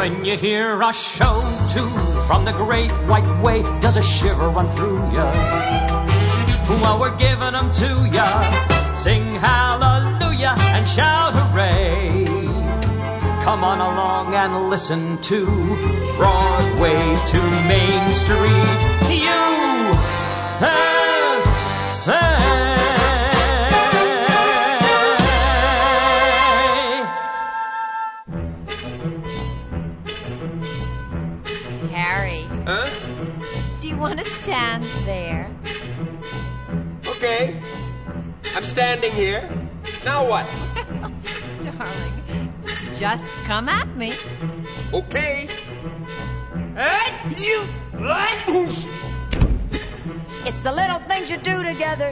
When you hear a show tune from the great white way, does a shiver run through ya? Well, we're giving them to ya. Sing hallelujah and shout hooray. Come on along and listen to Broadway to Main Street. USA. Harry. Huh? Do you want to stand there? Okay. I'm standing here. Now what? Darling, just come at me. Okay. It's the little things you do together,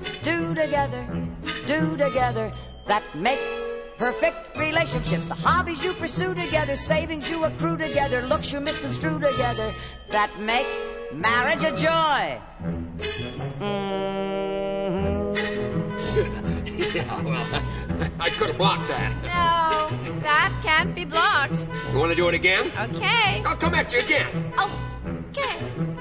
that make perfect relationships. The hobbies you pursue together, savings you accrue together, looks you misconstrue together, that make marriage a joy. Yeah, well, I could have blocked that. No, that can't be blocked. You want to do it again? Okay. I'll come at you again. Oh, okay.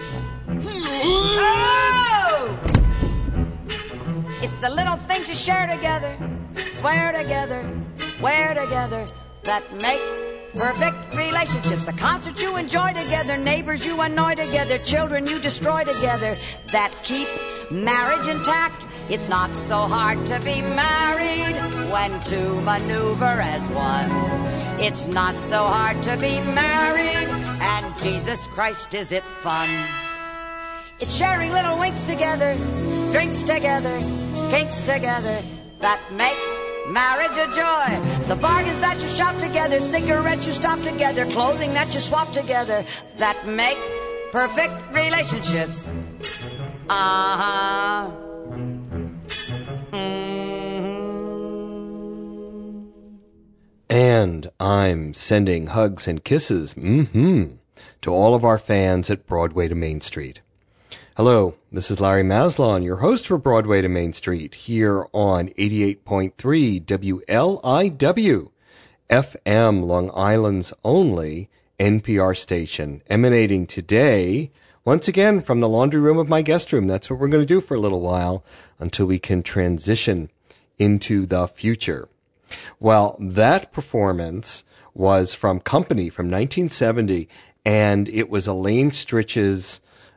Oh! It's the little things you share together, swear together, wear together, that make perfect relationships. The concerts you enjoy together, neighbors you annoy together, children you destroy together, that keep marriage intact. It's not so hard to be married when two maneuver as one. It's not so hard to be married, and Jesus Christ, is it fun. It's sharing little winks together, drinks together, kinks together, that make marriage a joy. The bargains that you shop together, cigarettes you stop together, clothing that you swap together, that make perfect relationships. Uh-huh. And I'm sending hugs and kisses, to all of our fans at Broadway to Main Street. Hello, this is Larry Maslon, your host for Broadway to Main Street, here on 88.3 WLIW, FM, Long Island's only NPR station, emanating today, once again, from the laundry room of my guest room. That's what we're going to do for a little while until we can transition into the future. Well, that performance was from Company from 1970, and it was Elaine Stritch's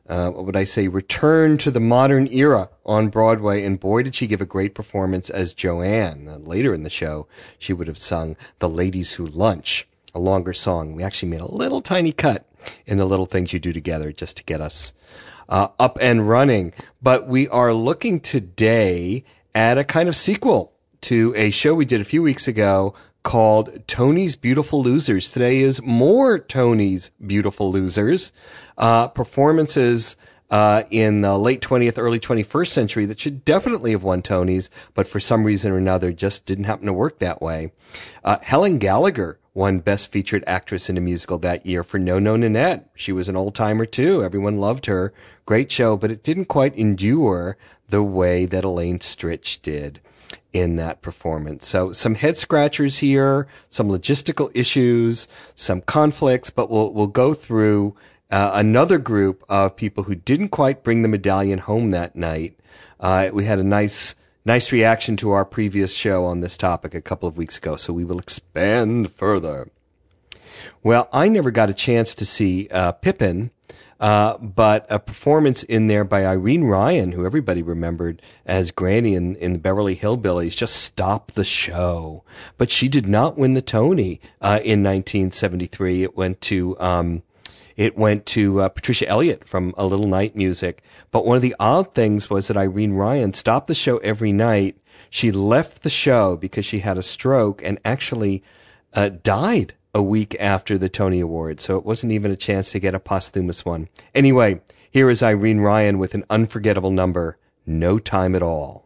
return to the modern era on Broadway, and boy, did she give a great performance as Joanne. Later in the show, she would have sung The Ladies Who Lunch, a longer song. We actually made a little tiny cut in the Little Things You Do Together just to get us up and running. But we are looking today at a kind of sequel to a show we did a few weeks ago called Tony's Beautiful Losers. Today is more Tony's Beautiful Losers. Performances in the late 20th, early 21st century that should definitely have won Tonys, but for some reason or another just didn't happen to work that way. Helen Gallagher won Best Featured Actress in a Musical that year for No No Nanette. She was an old-timer too. Everyone loved her. Great show, but it didn't quite endure the way that Elaine Stritch did in that performance. So some head scratchers here, some logistical issues, some conflicts, but we'll go through another group of people who didn't quite bring the medallion home that night. We had a nice reaction to our previous show on this topic a couple of weeks ago, so we will expand further. Well, I never got a chance to see Pippin, but a performance in there by Irene Ryan, who everybody remembered as Granny in the Beverly Hillbillies, just stopped the show. But she did not win the Tony in 1973. It went to Patricia Elliott from A Little Night Music. But one of the odd things was that Irene Ryan stopped the show every night. She left the show because she had a stroke and actually died a week after the Tony Award. So it wasn't even a chance to get a posthumous one. Anyway, here is Irene Ryan with an unforgettable number, No Time at All.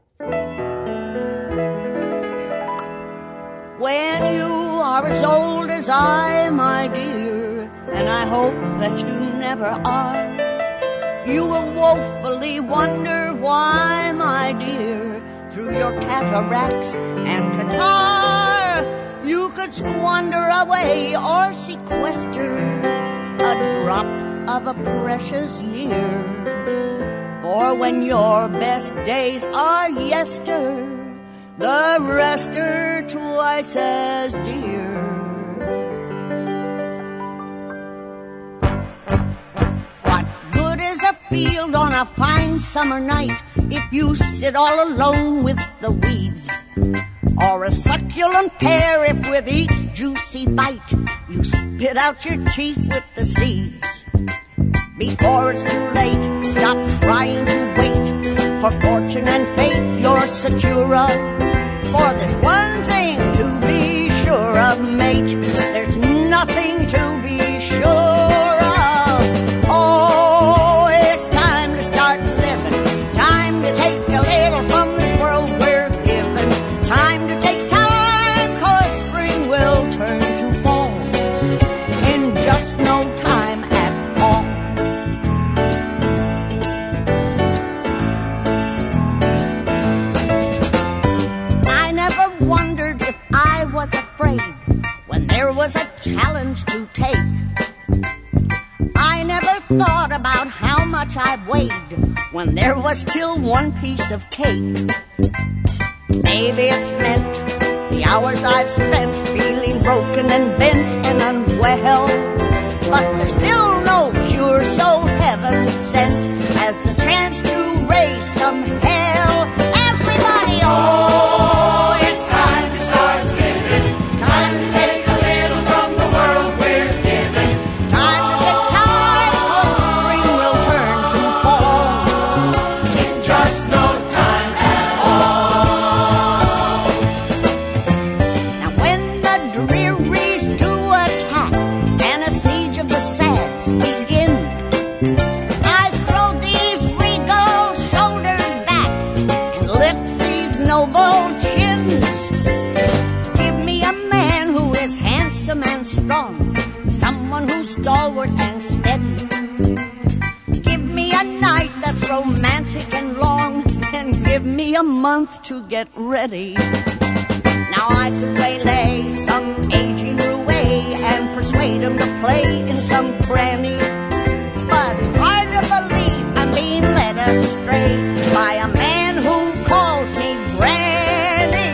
When you are as old as I, my dear, and I hope that you never are, you will woefully wonder why, my dear, through your cataracts and catarrh, you could squander away or sequester a drop of a precious year. For when your best days are yester, the rest are twice as dear. What good is a field on a fine summer night if you sit all alone with the weeds? Or a succulent pear if with each juicy bite you spit out your teeth with the seeds? Before it's too late, stop trying to wait for fortune and fate you're secure of. For there's one thing to be sure of, mate, there's nothing to be sure of. Oh, it's time to start living, time to take a little from this world we're given, time to take time, 'cause spring will turn to fall in just no time at all. I never wondered if I was afraid when there was a challenge to take. I never thought about how much I weighed when there was still one piece of cake. Maybe it's meant the hours I've spent feeling broken and bent and unwell, but there's still no cure so heaven sent as the chance to raise some hell. Everybody, oh, it's time to start living, time to take a little from the world we're given, time to take time, 'cause spring will turn to fall in just no time at all. Now when the drearies do attack and a siege of the sads begin, I throw these regal shoulders back and lift these noble chins. Give me a man who is handsome and strong, someone who's stalwart and steady. Give me a night that's romantic and long, and give me a month to get ready. Now I could waylay some aging roue and persuade him to play in some cranny, but it's hard to believe I'm being led astray by a man who calls me granny.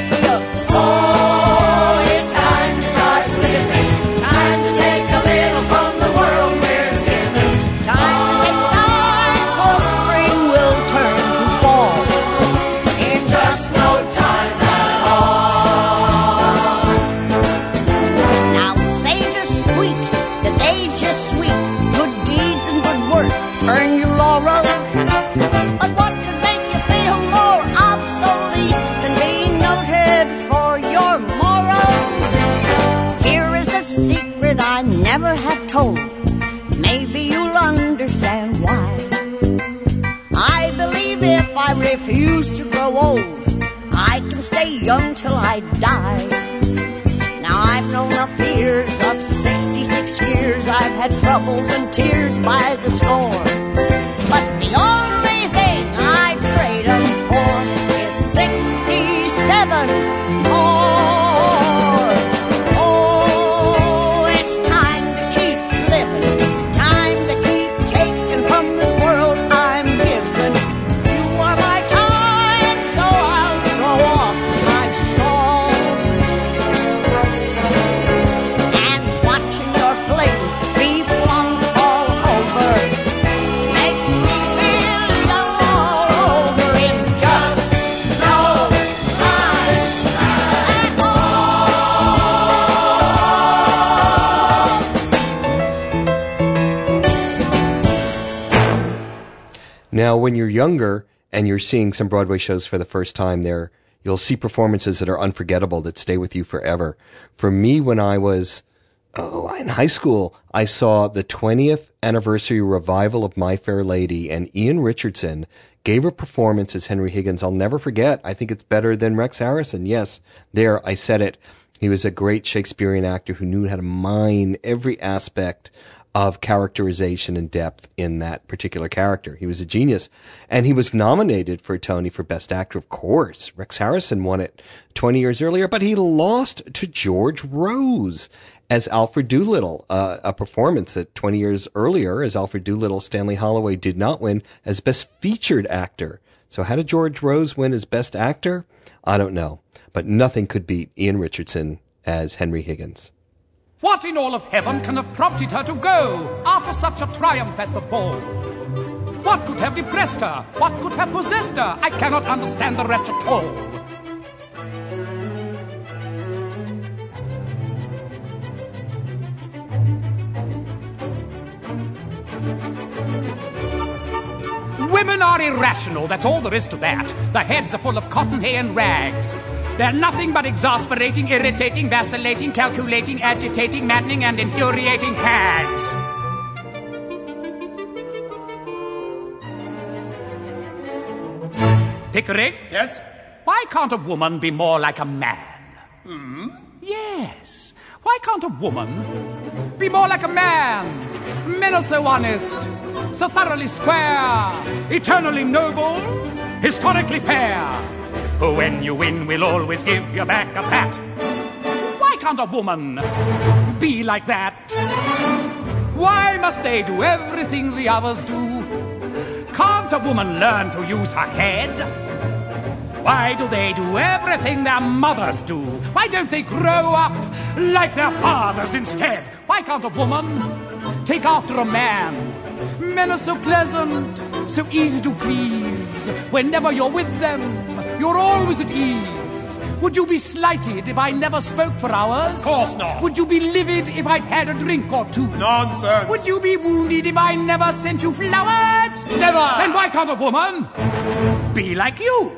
Oh, it's time to start living, time to take a little from the world we're given, time to take time, 'cause spring will turn to fall in just no time at all. Now the sage is sweet, the age is sweet, good deeds and good work earn you laurel. But what could make you feel more obsolete than being noted for your morals? Here is a secret I never have told, maybe you'll understand why. I believe if I refuse to grow old, I can stay young till I die. Now I've known the fears of 66 years, I've had troubles and tears by the score, but the only thing I'd trade 'em for is 67 more. Oh, it's time to keep living, time to keep taking from this world I'm given. You are my time, so I'll throw off my shawl. And watching your flame be flung all over makes me feel young all over in just no time at all. Now, when you're younger and you're seeing some Broadway shows for the first time, you'll see performances that are unforgettable, that stay with you forever. For me, when I was in high school, I saw the 20th anniversary revival of My Fair Lady, and Ian Richardson gave a performance as Henry Higgins I'll never forget. I think it's better than Rex Harrison. Yes, there, I said it. He was a great Shakespearean actor who knew how to mine every aspect of characterization and depth in that particular character. He was a genius. And he was nominated for a Tony for Best Actor, of course. Rex Harrison won it 20 years earlier, but he lost to George Rose as Alfred Doolittle, a performance that 20 years earlier as Alfred Doolittle, Stanley Holloway did not win as Best Featured Actor. So how did George Rose win as Best Actor? I don't know. But nothing could beat Ian Richardson as Henry Higgins. What in all of heaven can have prompted her to go after such a triumph at the ball? What could have depressed her? What could have possessed her? I cannot understand the wretch at all. Women are irrational, that's all there is to that. Their heads are full of cotton hay and rags. They're nothing but exasperating, irritating, vacillating, calculating, agitating, maddening, and infuriating hags. Pickering? Yes? Why can't a woman be more like a man? Yes. Why can't a woman be more like a man? Men are so honest, so thoroughly square, eternally noble, historically fair. Who when you win will always give you back a pat. Why can't a woman be like that? Why must they do everything the others do? Can't a woman learn to use her head? Why do they do everything their mothers do? Why don't they grow up like their fathers instead? Why can't a woman take after a man? Men are so pleasant, so easy to please. Whenever you're with them, you're always at ease. Would you be slighted if I never spoke for hours? Of course not. Would you be livid if I'd had a drink or two? Nonsense. Would you be wounded if I never sent you flowers? Never. Then why can't a woman be like you?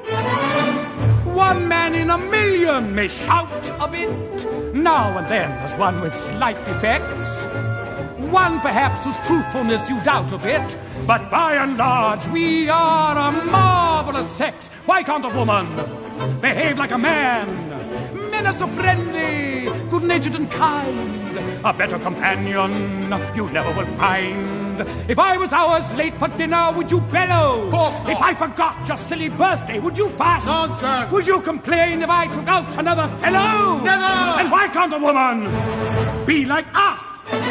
One man in a million may shout a bit. Now and then there's one with slight defects. One perhaps whose truthfulness you doubt a bit. But by and large we are a marvelous sex. Why can't a woman behave like a man? Men are so friendly, good-natured and kind. A better companion you never will find. If I was hours late for dinner, would you bellow? Of course not. If I forgot your silly birthday, would you fuss? Nonsense. Would you complain if I took out another fellow? Never. And why can't a woman be like us?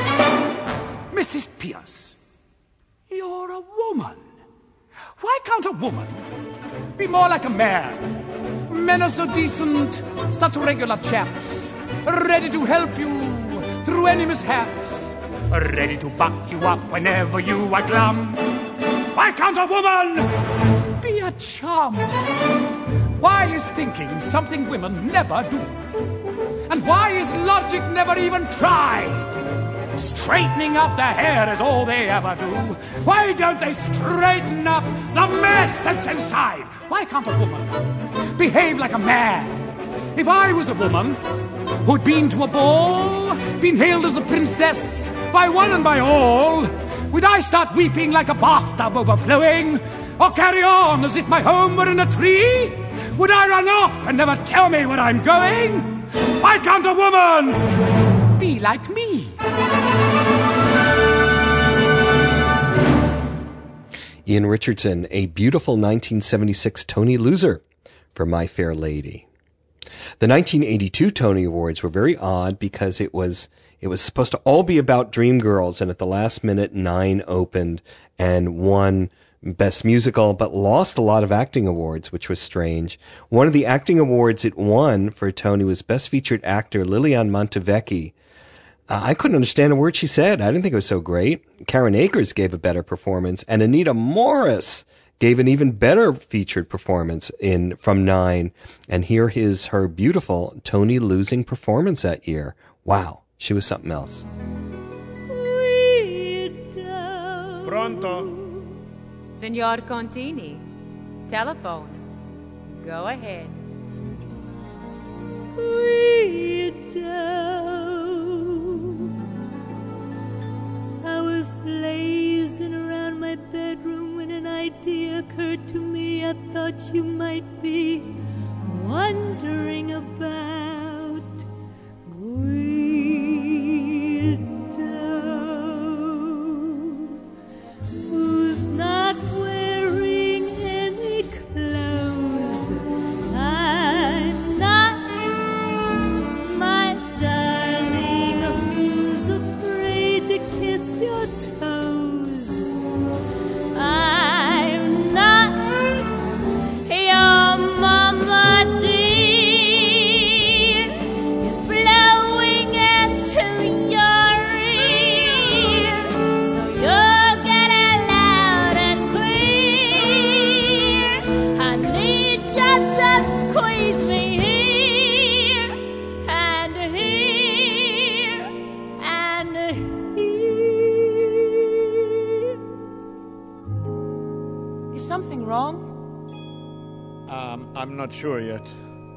Mrs. Pierce, you're a woman. Why can't a woman be more like a man? Men are so decent, such regular chaps, ready to help you through any mishaps, ready to buck you up whenever you are glum. Why can't a woman be a chum? Why is thinking something women never do? And why is logic never even tried? Straightening up their hair is all they ever do. Why don't they straighten up the mess that's inside? Why can't a woman behave like a man? If I was a woman who'd been to a ball, been hailed as a princess by one and by all, would I start weeping like a bathtub overflowing? Or carry on as if my home were in a tree? Would I run off and never tell me where I'm going? Why can't a woman be like me? Ian Richardson, a beautiful 1976 Tony loser for My Fair Lady. The 1982 Tony Awards were very odd because it was supposed to all be about Dreamgirls, and at the last minute 9 opened and won Best Musical, but lost a lot of acting awards, which was strange. One of the acting awards it won for Tony was Best Featured Actor Liliane Montevecchi. I couldn't understand a word she said. I didn't think it was so great. Karen Akers gave a better performance, and Anita Morris gave an even better featured performance from 9. And here is her beautiful Tony losing performance that year. Wow, she was something else. Pronto. Signor Contini, telephone. Go ahead. I was lazing around my bedroom when an idea occurred to me. I thought you might be wondering about Guido. not sure yet.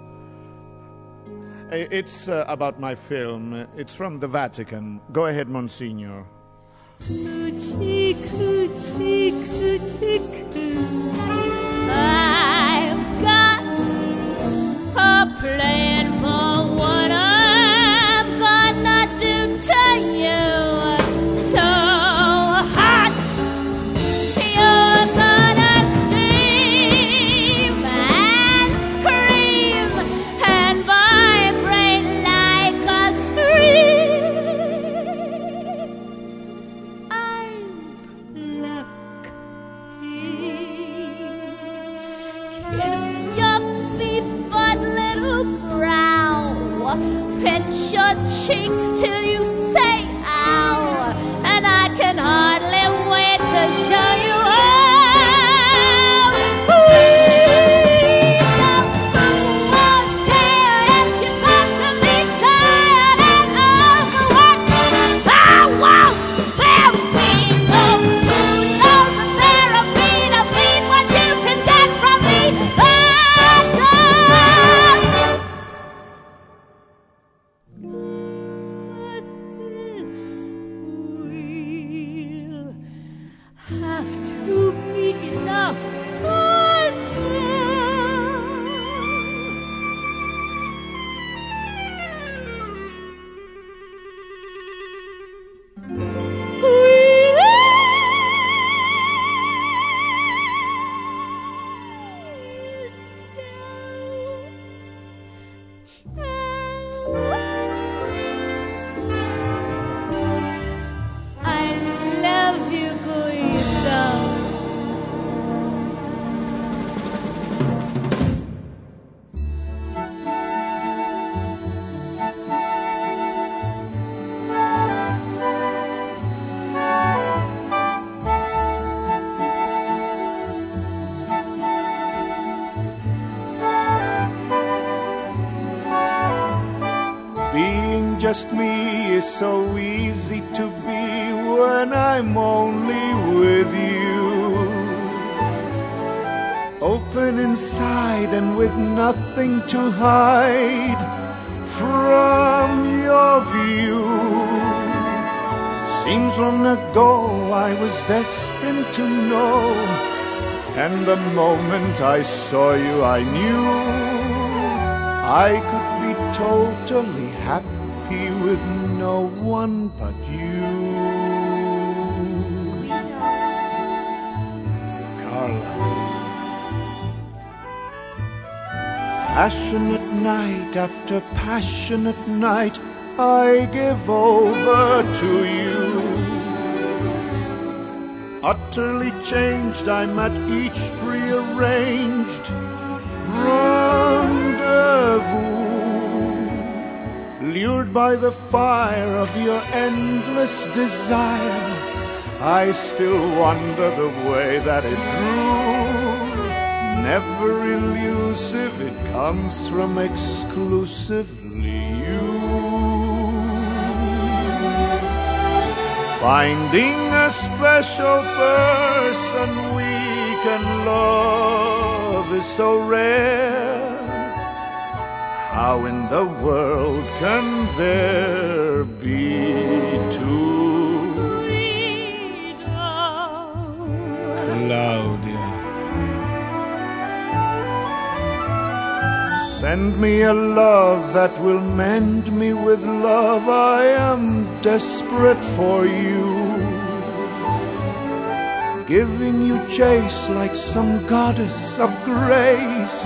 It's about my film. It's from the Vatican. Go ahead, Monsignor. Coochie, coochie, coochie, coo. I've got a plan for what I'm gonna do to you. So hot, you're gonna steam and scream and vibrate like a stream. I'm kiss your feet, but little brow. Pinch your cheeks till you say ow. And I can hardly wait to show you how. We won't care if you got to be tired and overworked. I won't. There be no food, no therapy to beat what you can get from me. But this will have to be enough for now. I love you, Guido. Being just me is so easy to be when I'm only with you. Open inside and with nothing to hide from your view. Seems long ago I was destined to know, and the moment I saw you I knew I could be totally happy with no one but you. Carla. Passionate night after passionate night, I give over to you. Utterly changed, I'm at each prearranged rendezvous. Lured by the fire of your endless desire, I still wonder the way that it grew. Never elusive, it comes from exclusively you. Finding a special person we can love is so rare. How in the world can there be two? Claudia. Send me a love that will mend me with love. I am desperate for you. Giving you chase like some goddess of grace.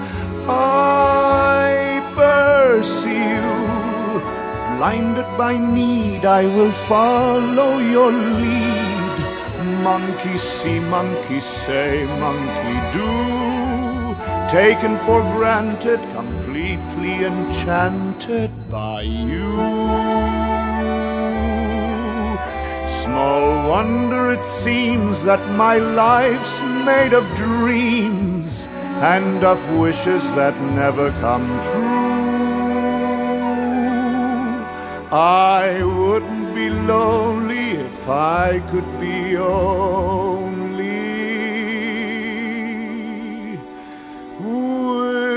I pursue. Blinded by need, I will follow your lead. Monkey see, monkey say, monkey do. Taken for granted, completely enchanted by you. Small wonder it seems that my life's made of dreams and of wishes that never come true. I wouldn't be lonely if I could be only with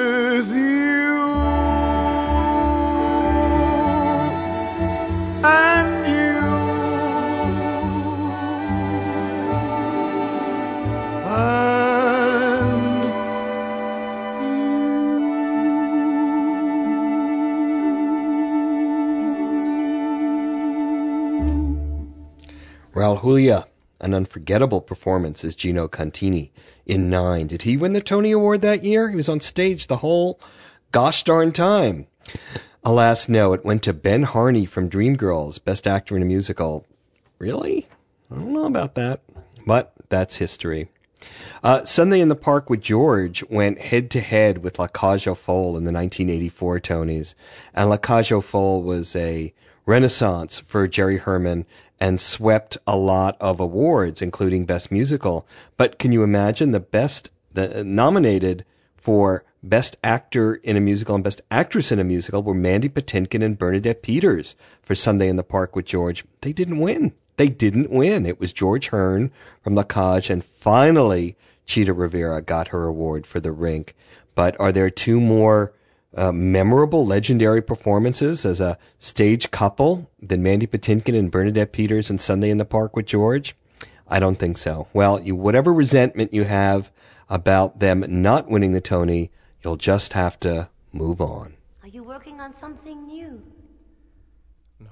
Raul Julia, an unforgettable performance as Gino Contini in 9. Did he win the Tony Award that year? He was on stage the whole gosh darn time. Alas, no, it went to Ben Harney from Dreamgirls, Best Actor in a Musical. Really? I don't know about that, but that's history. Sunday in the Park with George went head-to-head with La Cage aux Folles in the 1984 Tonys, and La Cage aux Folles was a renaissance for Jerry Herman and swept a lot of awards, including Best Musical. But can you imagine the nominated for Best Actor in a Musical and Best Actress in a Musical were Mandy Patinkin and Bernadette Peters for Sunday in the Park with George. They didn't win. It was George Hearn from La Cage, and finally Cheetah Rivera got her award for The Rink. But are there two more memorable, legendary performances as a stage couple than Mandy Patinkin and Bernadette Peters in Sunday in the Park with George? I don't think so. Well, whatever resentment you have about them not winning the Tony, you'll just have to move on. Are you working on something new? No.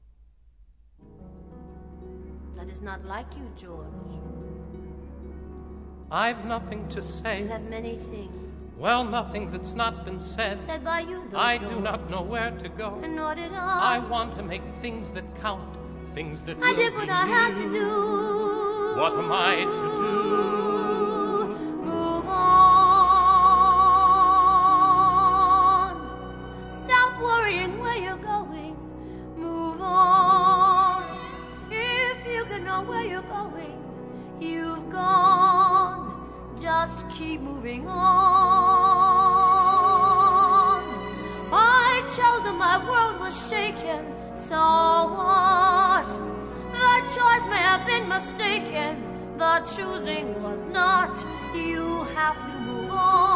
That is not like you, George. I've nothing to say. You have many things. Well, nothing that's not been said. Said by you, though, I George. do not know where to go. And nor did I want to make things that count, things that I will did be what I had to do. What am I to do? Move on. Stop worrying where you're going. Move on. If you can know where you're going, you've gone. Just keep moving on. I chose and my world was shaken. So what? The choice may have been mistaken. The choosing was not. You have to move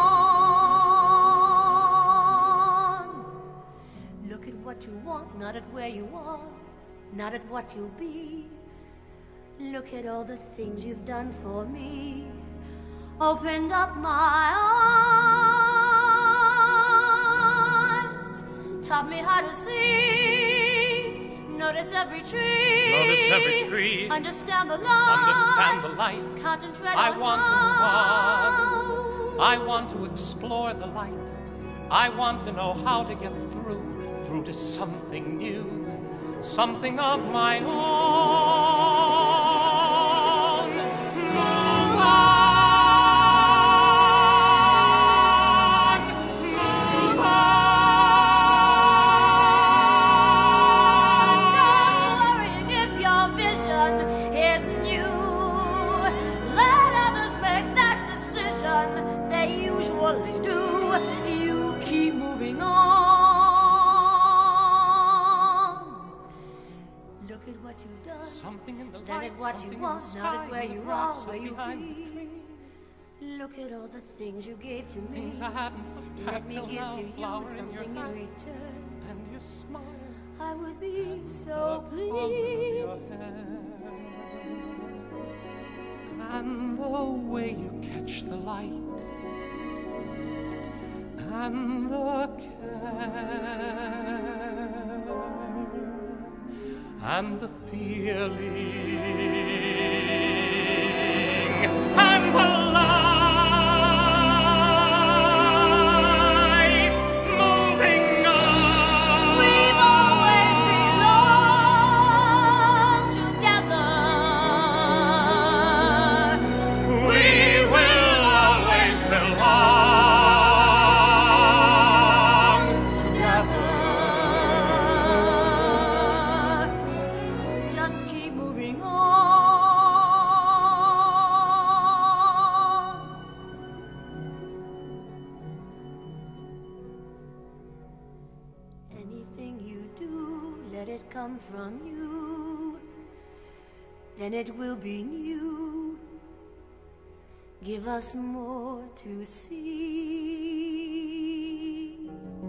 on. Look at what you want, not at where you are, not at what you'll be. Look at all the things you've done for me. Opened up my eyes, taught me how to see. Notice every tree. Notice every tree. Understand the light. Understand the light. Concentrate I on want to walk. I want to explore the light. I want to know how to get through to something new, something of my own. Move on. Then at what you want, not at where you are, where you be. Look at all the things you gave to me. Let me give to you something in return. And your smile, I would be so pleased. And the way you catch the light, and the care, and the feeling, and the life moving on. We've always belonged together. We will always belong together. Just keep moving on. Anything you do, let it come from you. Then it will be new. Give us more to see.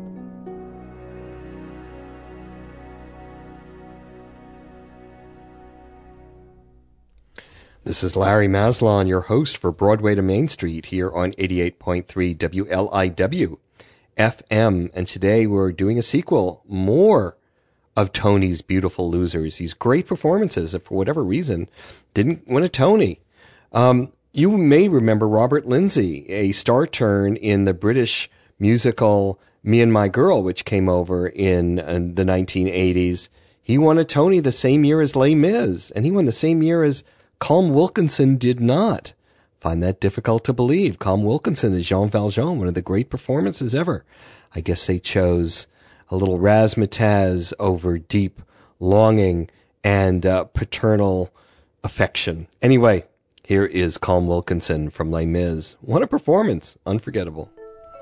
This is Larry Maslon, your host for Broadway to Main Street here on 88.3 WLIW FM. And today we're doing a sequel, more of Tony's Beautiful Losers. These great performances that, for whatever reason, didn't win a Tony. You may remember Robert Lindsay, a star turn in the British musical Me and My Girl, which came over in the 1980s. He won a Tony the same year as Les Mis, and he won the same year as Colm Wilkinson did not. Find that difficult to believe. Colm Wilkinson as Jean Valjean, one of the great performances ever. I guess they chose a little razzmatazz over deep longing and paternal affection. Anyway, here is Colm Wilkinson from Les Mis. What a performance. Unforgettable.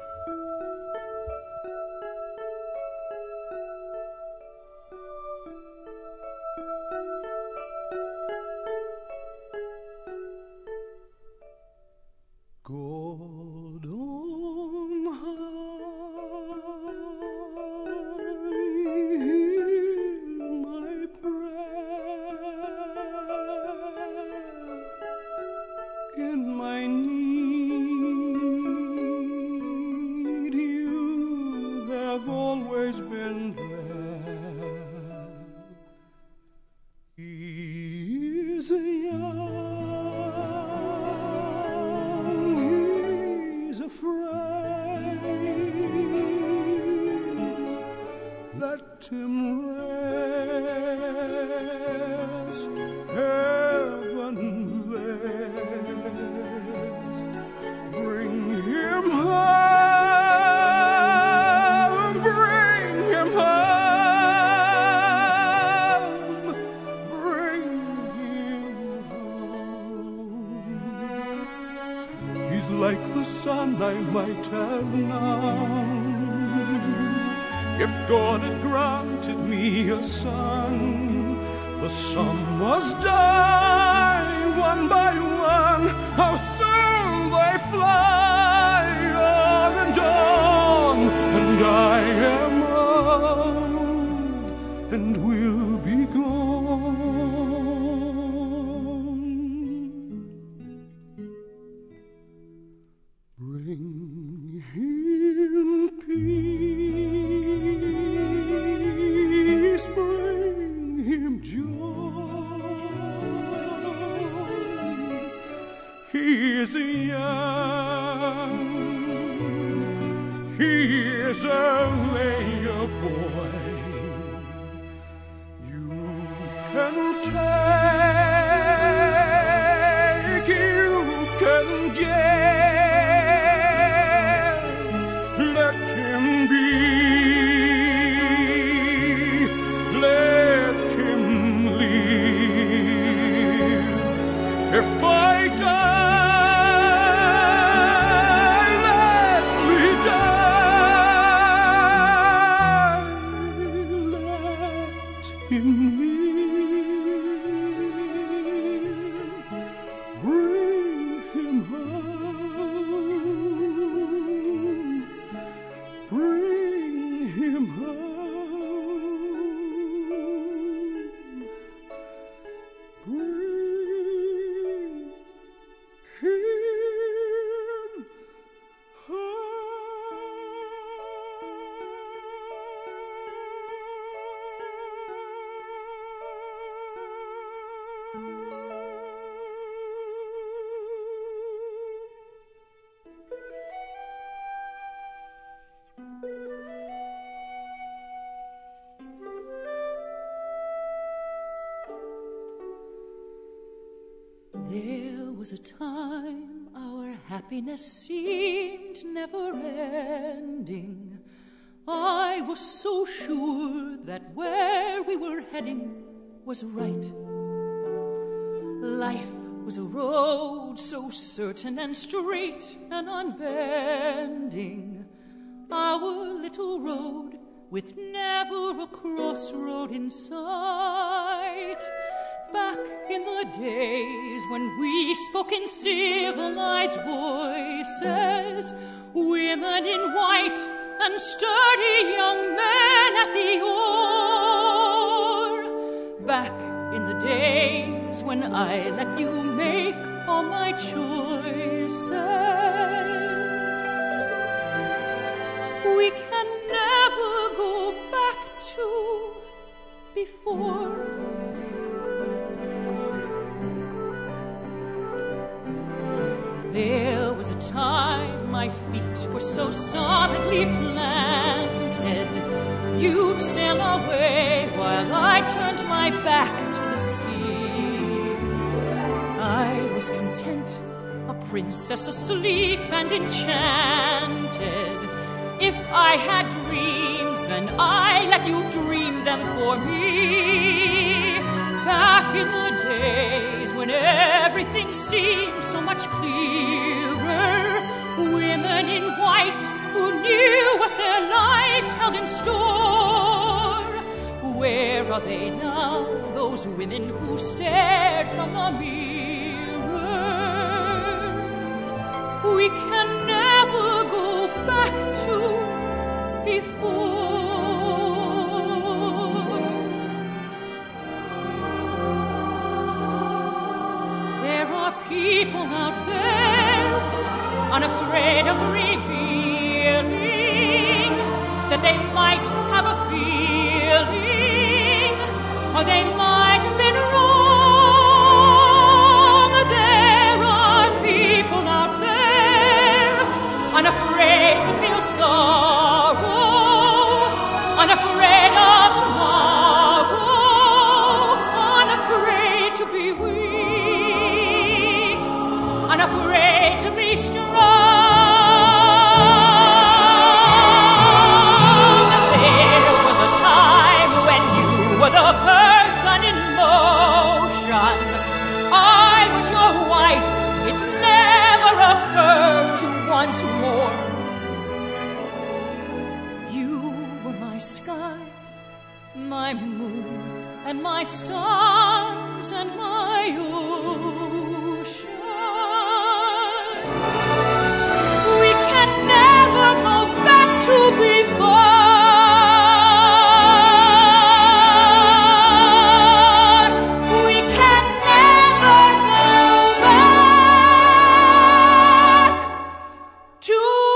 There was a time our happiness seemed never ending. I was so sure that where we were heading was right. Life was a road so certain and straight and unbending. Our little road with never a crossroad in sight. Back in the days when we spoke in civilized voices, women in white and sturdy young men at the oar. Back in the days when I let you make all my choices. We can never go back to before. There was a time my feet were so solidly planted, you'd sail away while I turned my back to the sea. I was content, a princess asleep and enchanted. If I had dreams, then I let you dream them for me. Back in the days when everything seemed so much clearer, women in white who knew what their lives held in store. Where are they now, those women who stared from the mirror? We can never go back to before. There are people out there unafraid of revealing that they might have a feeling, or they might have been wrong. There are people out there unafraid to feel sorrow, unafraid of tomorrow, unafraid to be weak, unafraid to be strong. There was a time when you were the person in motion. I was your wife. It never occurred to want more. You were my sky, my moon, and my stars, and my ocean. We can never go back to before. We can never go back to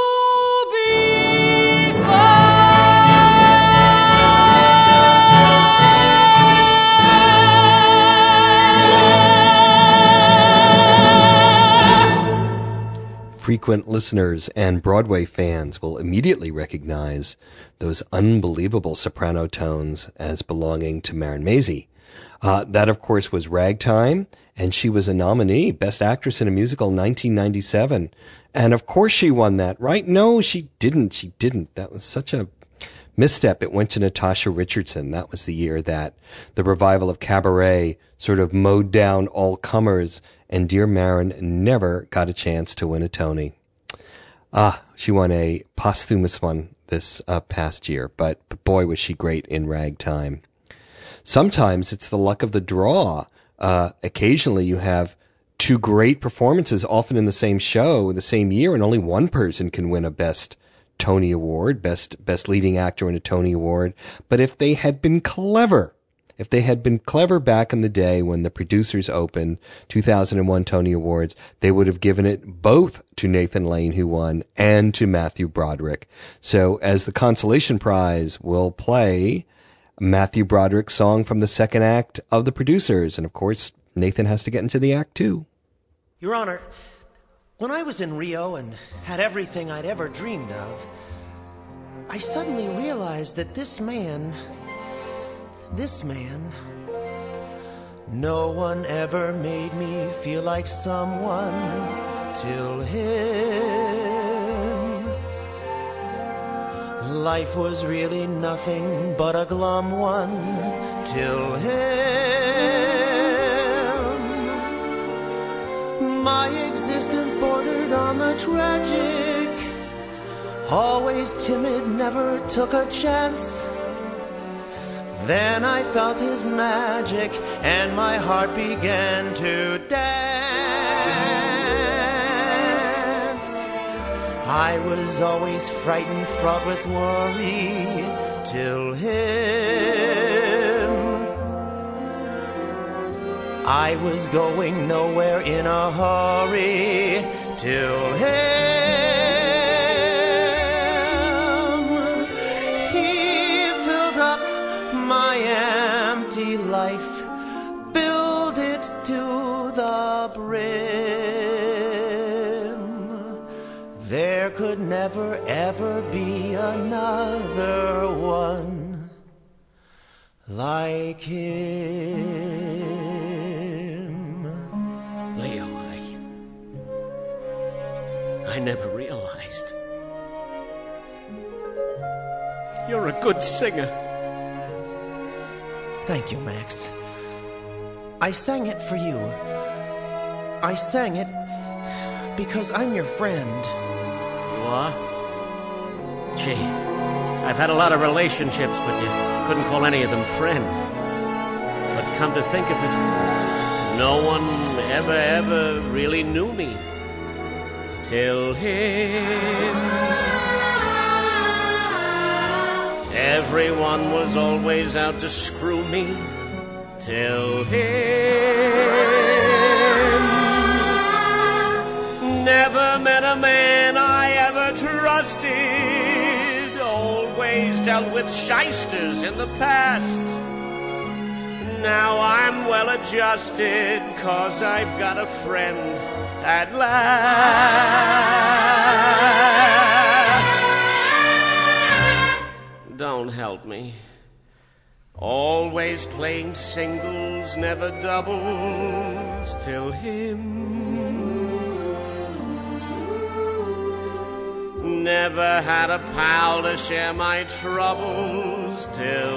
Frequent listeners and Broadway fans will immediately recognize those unbelievable soprano tones as belonging to Marin Mazzie. That, of course, was Ragtime, and she was a nominee, Best Actress in a Musical, 1997. And, of course, she won that, right? No, she didn't. She didn't. That was such a misstep. It went to Natasha Richardson. That was the year that the revival of Cabaret sort of mowed down all comers, and dear Marin never got a chance to win a Tony. She won a posthumous one this past year, but boy, was she great in Ragtime. Sometimes it's the luck of the draw. Occasionally you have two great performances, often in the same show, the same year, and only one person can win a Best Tony Award, Best Leading Actor in a Tony Award. But if they had been clever back in the day when the producers opened 2001 Tony Awards, they would have given it both to Nathan Lane, who won, and to Matthew Broderick. So as the consolation prize, we'll play Matthew Broderick's song from the second act of The Producers. And of course, Nathan has to get into the act too. Your Honor, when I was in Rio and had everything I'd ever dreamed of, I suddenly realized that this man, no one ever made me feel like someone till him. Life was really nothing but a glum one till him. My existence bordered on the tragic, always timid, never took a chance. Then I felt his magic and my heart began to dance. I was always frightened, fraught with worry, till him. I was going nowhere in a hurry, till him. empty life, filled it to the brim. There could never ever be another one like him. Leo, I never realized. You're a good singer. Thank you, Max. I sang it for you. I sang it because I'm your friend. You are? Gee, I've had a lot of relationships, but you couldn't call any of them friend. But come to think of it, no one ever really knew me till him. Everyone was always out to screw me till him. Never met a man I ever trusted. Always dealt with shysters in the past. Now I'm well adjusted, 'cause I've got a friend at last. Don't help me. Always playing singles, never doubles, till him. Never had a pal to share my troubles, till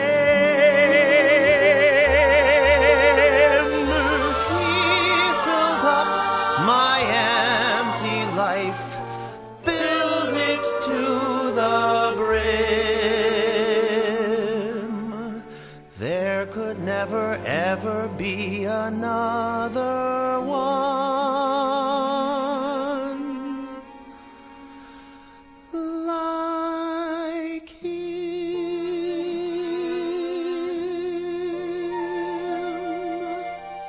him. He filled up my empty life, filled it to the brim. There could never ever be another one like him.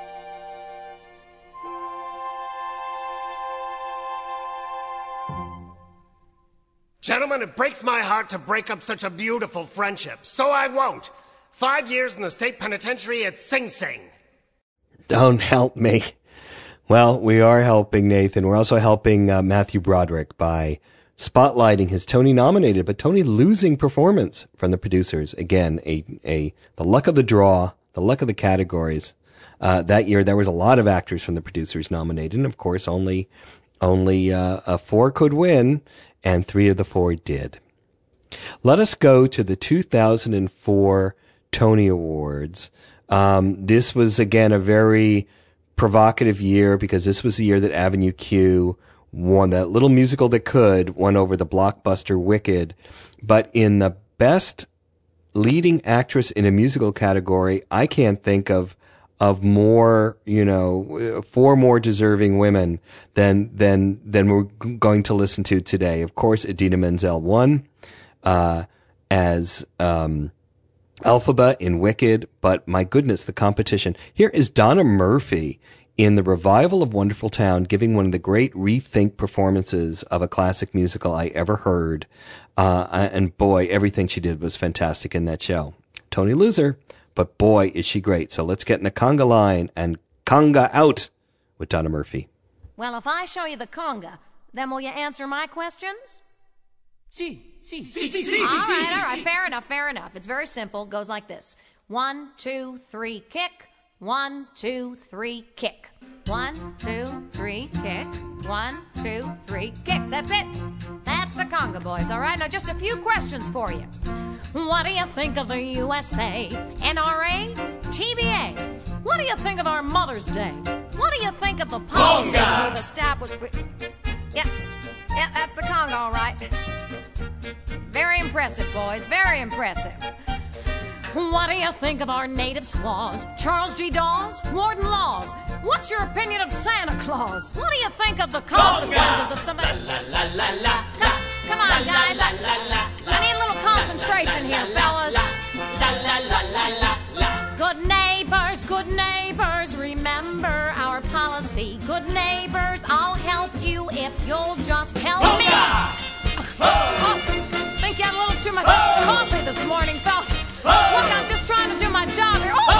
Gentlemen, it breaks my heart to break up such a beautiful friendship, so I won't. 5 years in the state penitentiary at Sing Sing. Don't help me. Well, we are helping Nathan. We're also helping Matthew Broderick by spotlighting his Tony-nominated but Tony-losing performance from the producers. Again, the luck of the draw, the luck of the categories. That year, there was a lot of actors from the producers nominated, and of course, only 4 could win, and 3 of the 4 did. Let us go to the 2004 Tony Awards. This was, again, a very provocative year because this was the year that Avenue Q won that little musical that won over the blockbuster Wicked. But in the best leading actress in a musical category, I can't think of more, 4 more deserving women than we're going to listen to today. Of course, Idina Menzel won as Elphaba in Wicked, but my goodness, the competition. Here is Donna Murphy in the revival of Wonderful Town, giving one of the great rethink performances of a classic musical I ever heard. And boy, everything she did was fantastic in that show. Tony loser, but boy, is she great. So let's get in the conga line and conga out with Donna Murphy. Well, if I show you the conga, then will you answer my questions? See. All right. Fair enough. It's very simple. Goes like this. 1, 2, 3, kick. 1, 2, 3, kick. 1, 2, 3, kick. 1, 2, 3, kick. That's it. That's the conga, boys. All right. Now, just a few questions for you. What do you think of the USA? NRA? TBA? What do you think of our Mother's Day? What do you think of the policies we've established? Yeah, that's the conga, all right. Very impressive, boys. Very impressive. What do you think of our native squaws? Charles G. Dawes? Warden Laws? What's your opinion of Santa Claus? What do you think of the consequences of somebody... Come on, guys. I need a little concentration here, fellas. Good neighbors, remember our policy. Good neighbors, I'll help you if you'll just help me. Think you had a little too much coffee this morning, fellas. Look, I'm just trying to do my job here. Oh!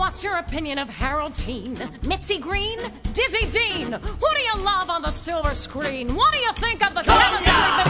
What's your opinion of Harold Teen, Mitzi Green, Dizzy Dean? Who do you love on the silver screen? What do you think of the chemistry that...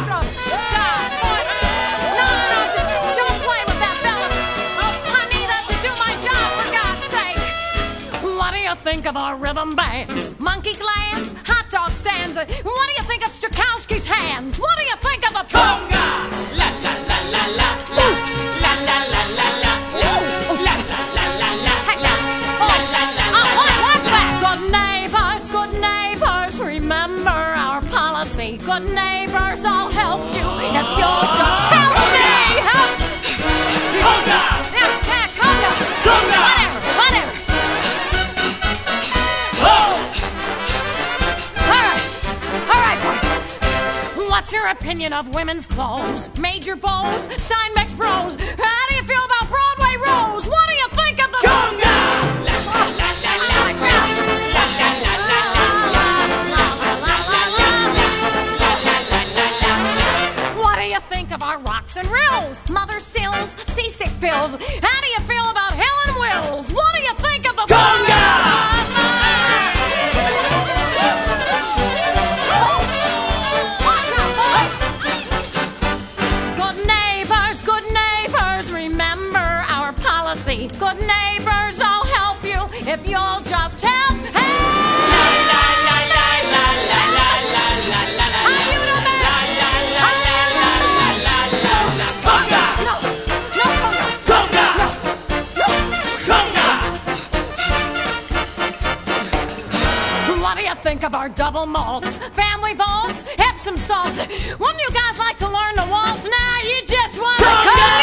No, don't play with that, fellas. I need that to do my job, for God's sake. What do you think of our rhythm bands? Monkey glands, hot dog stands. What do you think of Strakowski's hands? What do you think of the... Conga! La la la la la la. La la la la la la. La la la la la la. La la la la. What's that? Good neighbors, remember our policy. Good neighbors, I'll help you if you'll just help me. Conga! Conga! Conga! Whatever. All right, boys. What's your opinion of women's clothes? Major bows, Steinbeck's bros. How do you feel about Broadway Rose? What do you think of the... Conga! La la la la la. La la la la la. What do you think of our rocks and rills? Mother sills, seasick pills. How do you feel about Helen Wills? What do you think of the... Conga! Good neighbors, remember our policy. Good neighbors, I'll help you if you'll just help. Hey! Are you the man? What do you think of our double malts? Family vaults, Epsom salts. Wouldn't you guys like to learn the waltz now? You just want to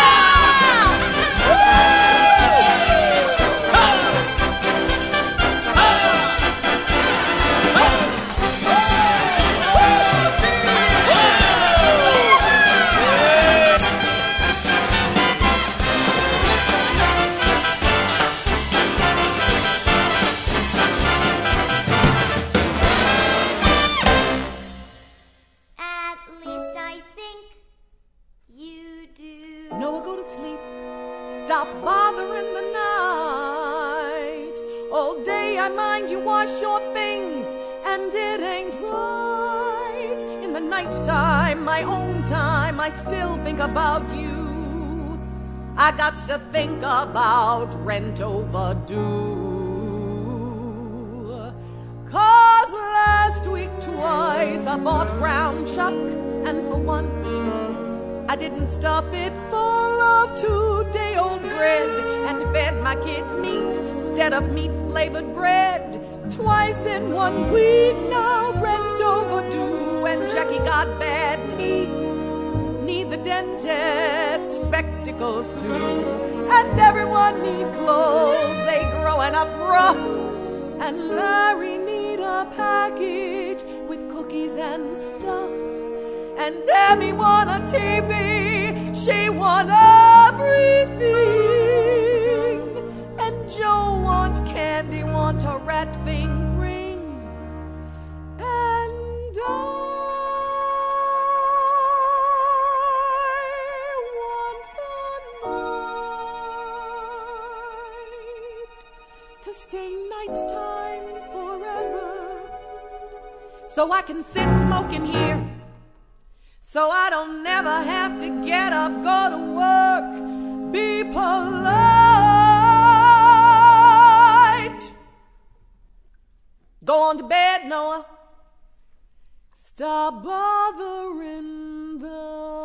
Noah, go to sleep. Stop bothering the night. All day I mind you wash your things, and it ain't right. In the nighttime, my own time, I still think about you. I got to think about rent overdue. 'Cause last week twice I bought ground chuck, and for once I didn't stuff it full of two-day-old bread and fed my kids meat instead of meat-flavored bread. Twice in 1 week now, rent overdue, and Jackie got bad teeth. Need the dentist, spectacles too, and everyone need clothes, they growing up rough. And Larry need a package with cookies and stuff. And Debbie want a TV, she want everything. And Joe want candy, want a rat fingering. And I want the night to stay nighttime forever, so I can sit smoking here, so I don't never have to get up, go to work, be polite. Go on to bed, Noah. Stop bothering the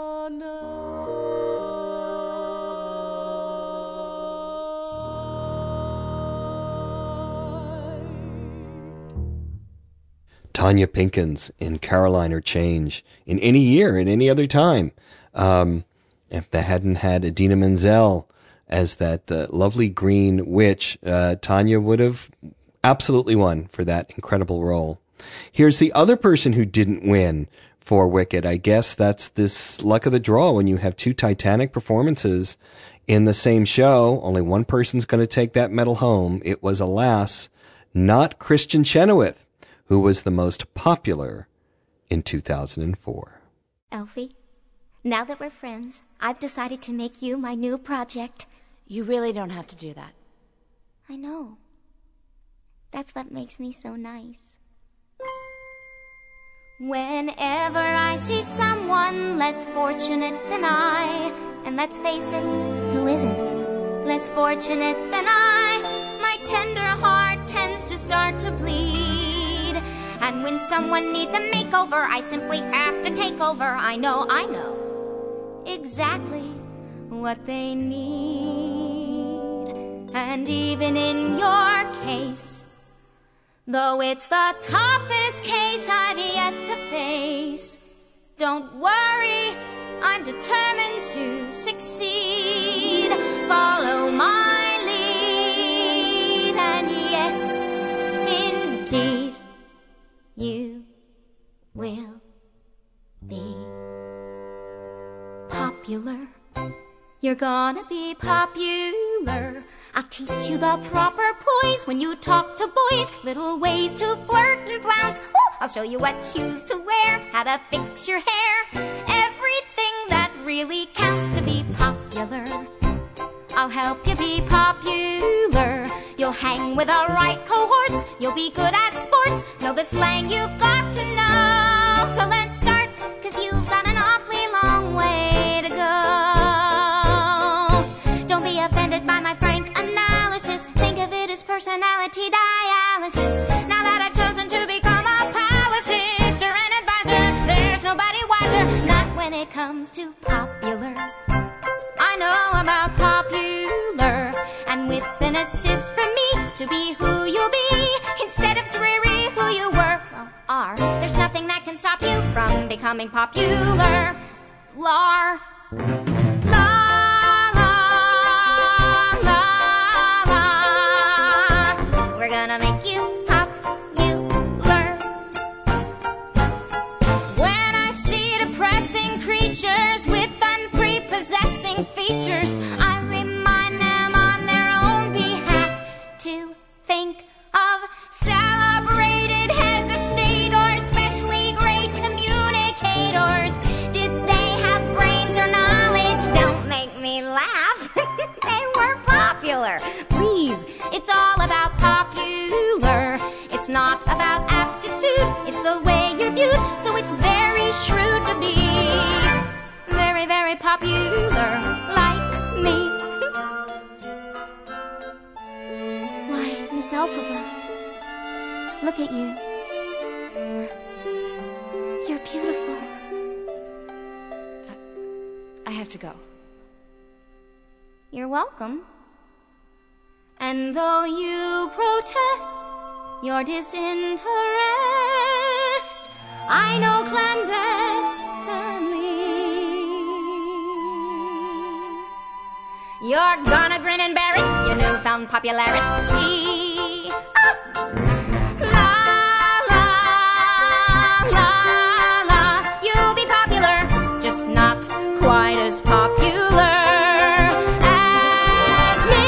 Tanya Pinkins in Caroline or Change in any year, in any other time. If they hadn't had Idina Menzel as that lovely green witch, Tanya would have absolutely won for that incredible role. Here's the other person who didn't win for Wicked. I guess that's this luck of the draw when you have two Titanic performances in the same show. Only one person's going to take that medal home. It was, alas, not Kristen Chenoweth, who was the most popular in 2004. Elfie, now that we're friends, I've decided to make you my new project. You really don't have to do that. I know. That's what makes me so nice. Whenever I see someone less fortunate than I, and let's face it, who isn't less fortunate than I, my tender heart tends to start to bleed. And when someone needs a makeover, I simply have to take over. I know exactly what they need. And even in your case, though it's the toughest case I've yet to face, don't worry, I'm determined to succeed. Follow my lead, and yes, indeed, you will be popular. You're gonna be popular. I'll teach you the proper poise when you talk to boys, little ways to flirt and flounce. Ooh, I'll show you what shoes to wear, how to fix your hair, everything that really counts to be popular. I'll help you be popular. You'll hang with the right cohorts, you'll be good at sports, know the slang you've got to know. So let's start, 'cause you've got an awfully long way to go. Don't be offended by my frank analysis, think of it as personality dialysis. Now that I've chosen to become a palace sister and advisor, there's nobody wiser, not when it comes to popular. I know about popular, and with an assist from me to be who you'll be, instead of dreary who you were, well, are. There's nothing that can stop you from becoming popular. Lar. La, la, la, la. We're gonna make you popular. When I see depressing creatures with unprepossessing features, I remind them on their own behalf to think of celebrated heads of state or especially great communicators. Did they have brains or knowledge? Don't make me laugh. They were popular. Please, it's all about popular. It's not about aptitude, it's the way you're viewed. So it's very shrewd to be very, very popular like me. Why, Miss Elphaba, look at you. You're beautiful. I have to go. You're welcome. And though you protest your disinterest, I know clandestinely you're gonna grin and bear it, your newfound popularity. La, la, la, la. You'll be popular, just not quite as popular as me.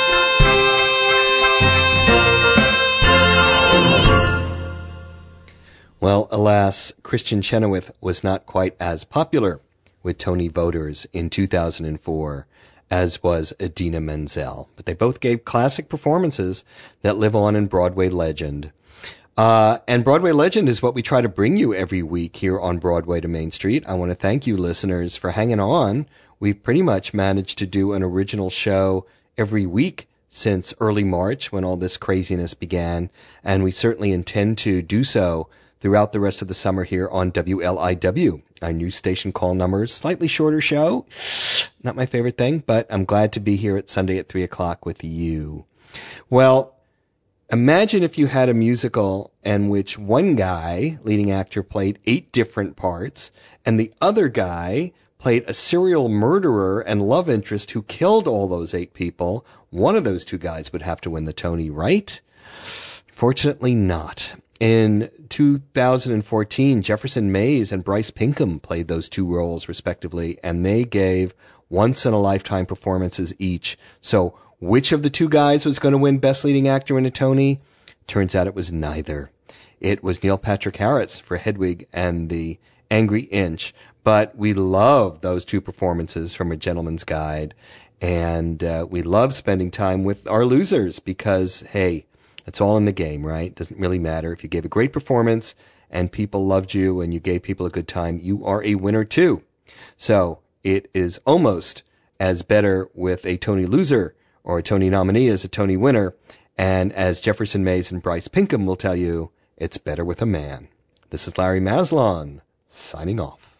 Well, alas, Christian Chenoweth was not quite as popular with Tony voters in 2004 as was Idina Menzel. But they both gave classic performances that live on in Broadway legend. And Broadway legend is what we try to bring you every week here on Broadway to Main Street. I want to thank you, listeners, for hanging on. We've pretty much managed to do an original show every week since early March when all this craziness began, and we certainly intend to do so throughout the rest of the summer here on WLIW. Our new station call numbers, slightly shorter show. Not my favorite thing, but I'm glad to be here at Sunday at 3 o'clock with you. Well, imagine if you had a musical in which one guy, leading actor, played 8 different parts, and the other guy played a serial murderer and love interest who killed all those 8 people. One of those 2 guys would have to win the Tony, right? Fortunately not. In 2014, Jefferson Mays and Bryce Pinkham played those 2 roles respectively, and they gave once-in-a-lifetime performances each. So which of the 2 guys was going to win Best Leading Actor in a Tony? Turns out it was neither. It was Neil Patrick Harris for Hedwig and the Angry Inch. But we love those 2 performances from A Gentleman's Guide. And we love spending time with our losers because, hey, it's all in the game, right? Doesn't really matter. If you gave a great performance and people loved you and you gave people a good time, you are a winner too. So it is almost as better with a Tony loser or a Tony nominee as a Tony winner. And as Jefferson Mays and Bryce Pinkham will tell you, it's better with a man. This is Larry Maslon, signing off.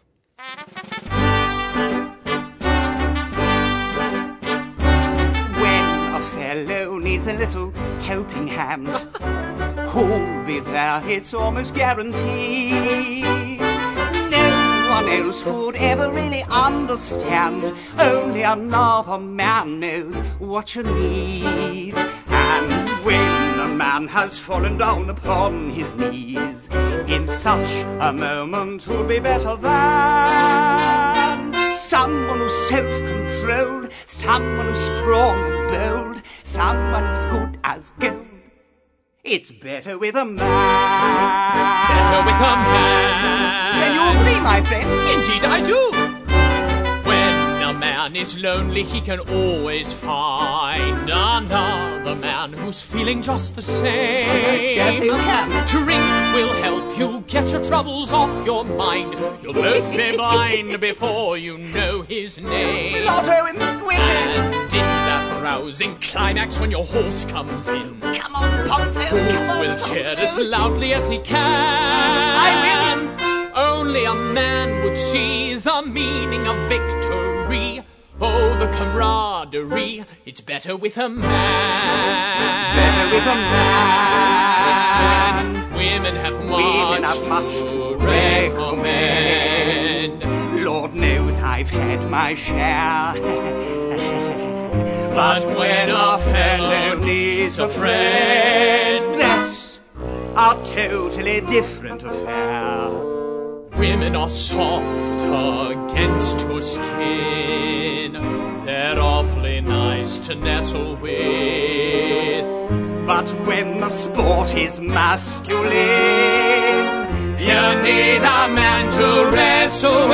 When a fellow needs a little helping hand, who'll be there, it's almost guaranteed. No one else could ever really understand. Only another man knows what you need. And when a man has fallen down upon his knees, in such a moment who'll be better than someone who's self-controlled, someone who's strong and bold, someone who's good as gold. It's better with a man. Better with a man. Can you agree, my friend? Indeed I do. When a man is lonely, he can always find another man who's feeling just the same. Yes, he can. Drink will help you get your troubles off your mind. You'll both be blind before you know his name. Lotto and Squid. And in that rousing climax when your horse comes in, come on, Ponzo, come on, will cheer as loudly as he can. I will. Only a man would see the meaning of victory. Oh, the camaraderie. It's better with a man. Better with a man. Women have much to recommend. Lord knows I've had my share. But when a fellow needs a friend, that's a totally different affair. Women are soft against your skin. They're awfully nice to nestle with. But when the sport is masculine, you need a man to wrestle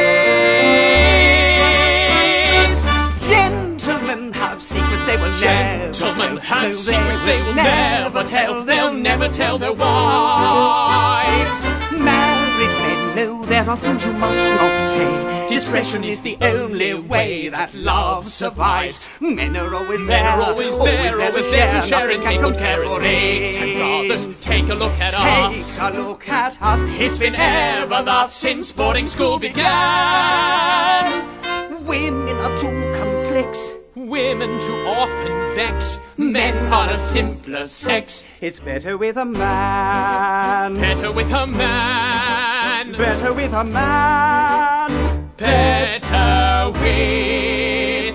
with. Gentlemen have secrets they will Gentlemen have secrets they will never tell. They'll never tell their wives. Married men know there are things you must not say. Discretion is the only way that love survives. Men are always there, always there to share and take good care of mates and brothers. Take a look at us. Take a look at us. It's been ever thus since boarding school began. Women are too complex. Women too often vex. Men are a simpler sex. It's better with a man. Better with a man. Better with a man. Better with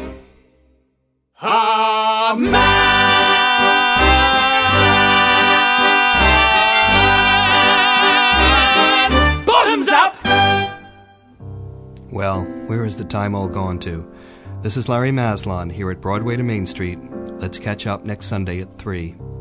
a man. Bottoms up! Well, where has the time all gone to? This is Larry Maslon here at Broadway to Main Street. Let's catch up next Sunday at 3.